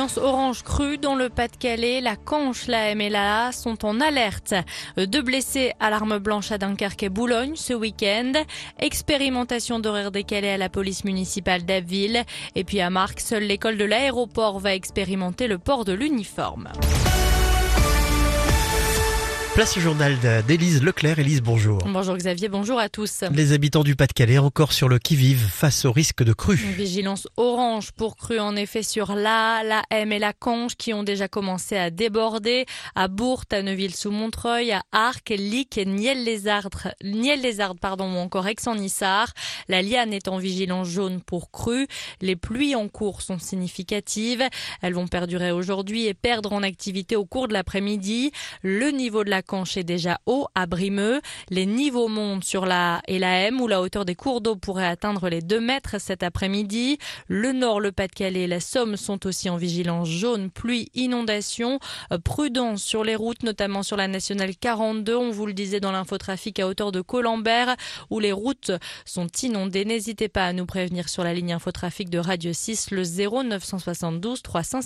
Vigilance orange crue dans le Pas-de-Calais. La Canche, la M et la A sont en alerte. 2 blessés à l'arme blanche à Dunkerque et Boulogne ce week-end. Expérimentation d'horaires décalés à la police municipale d'Abbeville. Et puis à Marques, seule l'école de l'aéroport va expérimenter le port de l'uniforme. Place au journal d'Élise Leclerc. Élise, bonjour. Bonjour Xavier, bonjour à tous. Les habitants du Pas-de-Calais encore sur le qui-vive face au risque de crue. Une vigilance orange pour crue en effet sur la M et la Canche qui ont déjà commencé à déborder à Bourte, à Neuville-sous-Montreuil, à Arques, Lic, Niel-les-Ardes, ou encore Aix-en-Issard. La Liane est en vigilance jaune pour crue. Les pluies en cours sont significatives. Elles vont perdurer aujourd'hui et perdre en activité au cours de l'après-midi. Le niveau de la Canche est déjà haut à Brimeux. Les niveaux montent sur la A et la M où la hauteur des cours d'eau pourrait atteindre les 2 mètres cet après-midi. Le Nord, le Pas-de-Calais et la Somme sont aussi en vigilance jaune, pluie, inondation. Prudence sur les routes, notamment sur la nationale 42. On vous le disait dans l'infotrafic à hauteur de Colembert où les routes sont inondées. N'hésitez pas à nous prévenir sur la ligne infotrafic de Radio 6, le 0972 300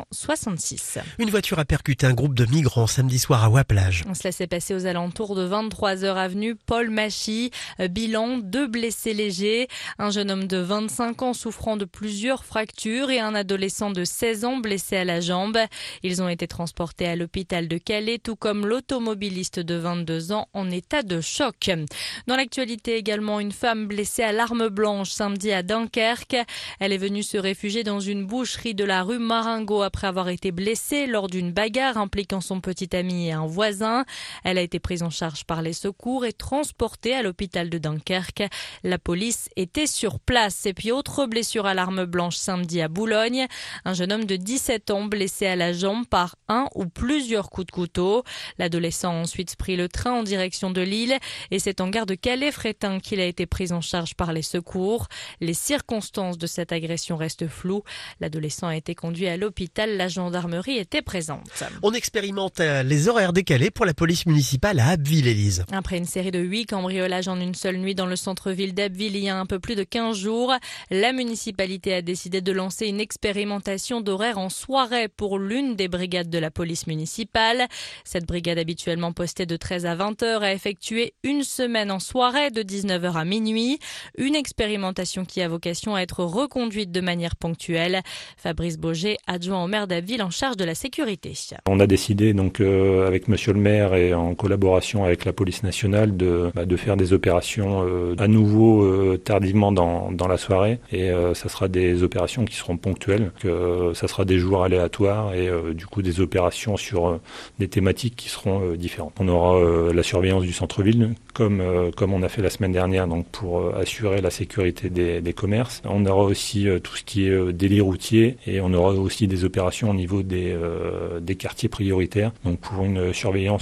666. Une voiture a percuté un groupe de migrants samedi soir à Ouaplage. Cela s'est passé aux alentours de 23h avenue Paul Machy. Bilan, 2 blessés légers. Un jeune homme de 25 ans souffrant de plusieurs fractures et un adolescent de 16 ans blessé à la jambe. Ils ont été transportés à l'hôpital de Calais, tout comme l'automobiliste de 22 ans en état de choc. Dans l'actualité également, une femme blessée à l'arme blanche samedi à Dunkerque. Elle est venue se réfugier dans une boucherie de la rue Marengo après avoir été blessée lors d'une bagarre impliquant son petit ami et un voisin. Elle a été prise en charge par les secours et transportée à l'hôpital de Dunkerque. La police était sur place. Et puis autre blessure à l'arme blanche samedi à Boulogne. Un jeune homme de 17 ans blessé à la jambe par un ou plusieurs coups de couteau. L'adolescent a ensuite pris le train en direction de Lille et c'est en gare de Calais-Frétin qu'il a été pris en charge par les secours. Les circonstances de cette agression restent floues. L'adolescent a été conduit à l'hôpital. La gendarmerie était présente. On expérimente les horaires décalés pour la police municipale à Abbeville, Élise. Après une série de 8 cambriolages en une seule nuit dans le centre-ville d'Abbeville il y a un peu plus de 15 jours, la municipalité a décidé de lancer une expérimentation d'horaire en soirée pour l'une des brigades de la police municipale. Cette brigade habituellement postée de 13 à 20h a effectué une semaine en soirée de 19h à minuit. Une expérimentation qui a vocation à être reconduite de manière ponctuelle. Fabrice Boger, adjoint au maire d'Abbeville en charge de la sécurité. On a décidé donc avec monsieur le maire et en collaboration avec la police nationale de faire des opérations à nouveau tardivement dans la soirée et ça sera des opérations qui seront ponctuelles, ça sera des jours aléatoires et du coup des opérations sur des thématiques qui seront différentes. On aura la surveillance du centre-ville comme on a fait la semaine dernière donc pour assurer la sécurité des commerces. On aura aussi tout ce qui est délit routier et on aura aussi des opérations au niveau des quartiers prioritaires donc pour une surveillance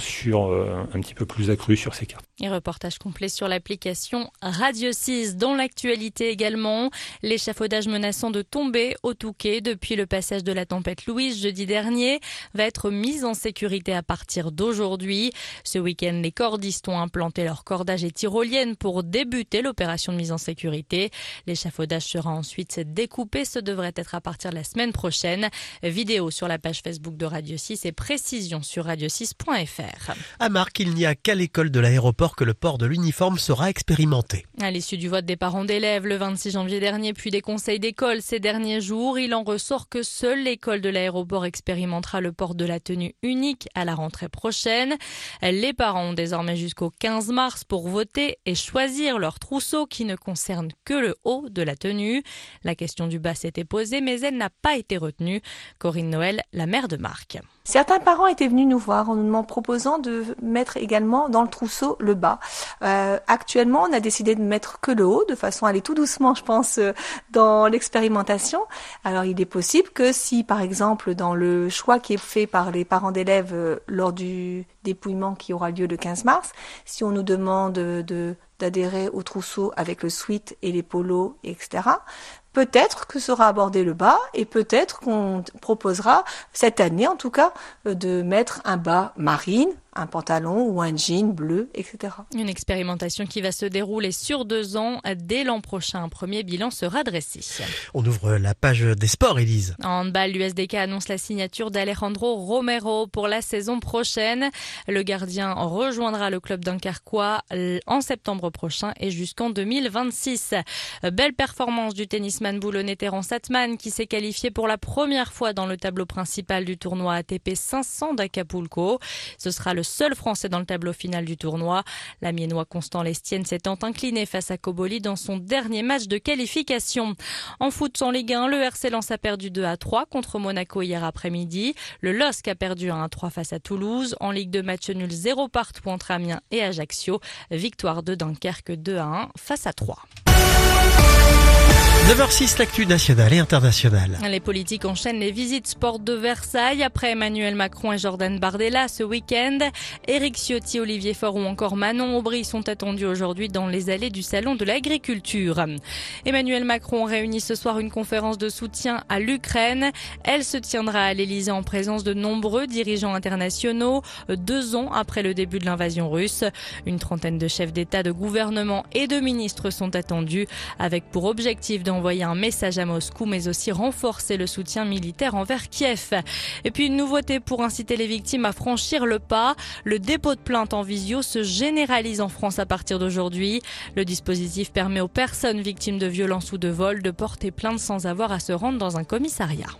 un petit peu plus accrue sur ces quartiers. Et reportage complet sur l'application Radio 6. Dans l'actualité également, l'échafaudage menaçant de tomber au Touquet depuis le passage de la tempête Louise jeudi dernier va être mis en sécurité à partir d'aujourd'hui. Ce week-end, les cordistes ont implanté leur cordage et tyroliennes pour débuter l'opération de mise en sécurité. L'échafaudage sera ensuite découpé. Ce devrait être à partir de la semaine prochaine. Vidéo sur la page Facebook de Radio 6 et précision sur radio6.fr. À Marques, il n'y a qu'à l'école de l'aéroport que le port de l'uniforme sera expérimenté. À l'issue du vote des parents d'élèves le 26 janvier dernier, puis des conseils d'école ces derniers jours, il en ressort que seule l'école de l'aéroport expérimentera le port de la tenue unique à la rentrée prochaine. Les parents ont désormais jusqu'au 15 mars pour voter et choisir leur trousseau qui ne concerne que le haut de la tenue. La question du bas s'était posée, mais elle n'a pas été retenue. Corinne Noël, la maire de Marques. Certains parents étaient venus nous voir en nous proposant de mettre également dans le trousseau le bas. Actuellement, on a décidé de mettre que le haut, de façon à aller tout doucement, je pense, dans l'expérimentation. Alors, il est possible que si, par exemple, dans le choix qui est fait par les parents d'élèves lors du dépouillement qui aura lieu le 15 mars, si on nous demande d'adhérer au trousseau avec le sweat et les polos, etc., peut-être que sera abordé le bas et peut-être qu'on proposera, cette année en tout cas, de mettre un bas marine, un pantalon ou un jean bleu, etc. Une expérimentation qui va se dérouler sur 2 ans. Dès l'an prochain, un premier bilan sera dressé. On ouvre la page des sports, Élise. En handball, l'USDK annonce la signature d'Alejandro Romero pour la saison prochaine. Le gardien rejoindra le club dunkerquois en septembre prochain et jusqu'en 2026. Belle performance du tennisman boulonnais Terence Atman qui s'est qualifié pour la première fois dans le tableau principal du tournoi ATP 500 d'Acapulco. Ce sera le seul Français dans le tableau final du tournoi. L'Amiénois Constant Lestienne s'étant incliné face à Koboli dans son dernier match de qualification. En foot en Ligue 1, le RC Lens a perdu 2-3 contre Monaco hier après-midi. Le LOSC a perdu 1-3 face à Toulouse. En Ligue 2, match nul 0 partout entre Amiens et Ajaccio. Victoire de Dunkerque 2-1 face à 3. 9h06, l'actu nationale et internationale. Les politiques enchaînent les visites sport de Versailles. Après Emmanuel Macron et Jordan Bardella ce week-end, Éric Ciotti, Olivier Faure ou encore Manon Aubry sont attendus aujourd'hui dans les allées du Salon de l'Agriculture. Emmanuel Macron réunit ce soir une conférence de soutien à l'Ukraine. Elle se tiendra à l'Élysée en présence de nombreux dirigeants internationaux, 2 ans après le début de l'invasion russe. Une trentaine de chefs d'État, de gouvernement et de ministres sont attendus, avec pour objectif d'envoyer un message à Moscou, mais aussi renforcer le soutien militaire envers Kiev. Et puis une nouveauté pour inciter les victimes à franchir le pas. Le dépôt de plainte en visio se généralise en France à partir d'aujourd'hui. Le dispositif permet aux personnes victimes de violences ou de vol de porter plainte sans avoir à se rendre dans un commissariat.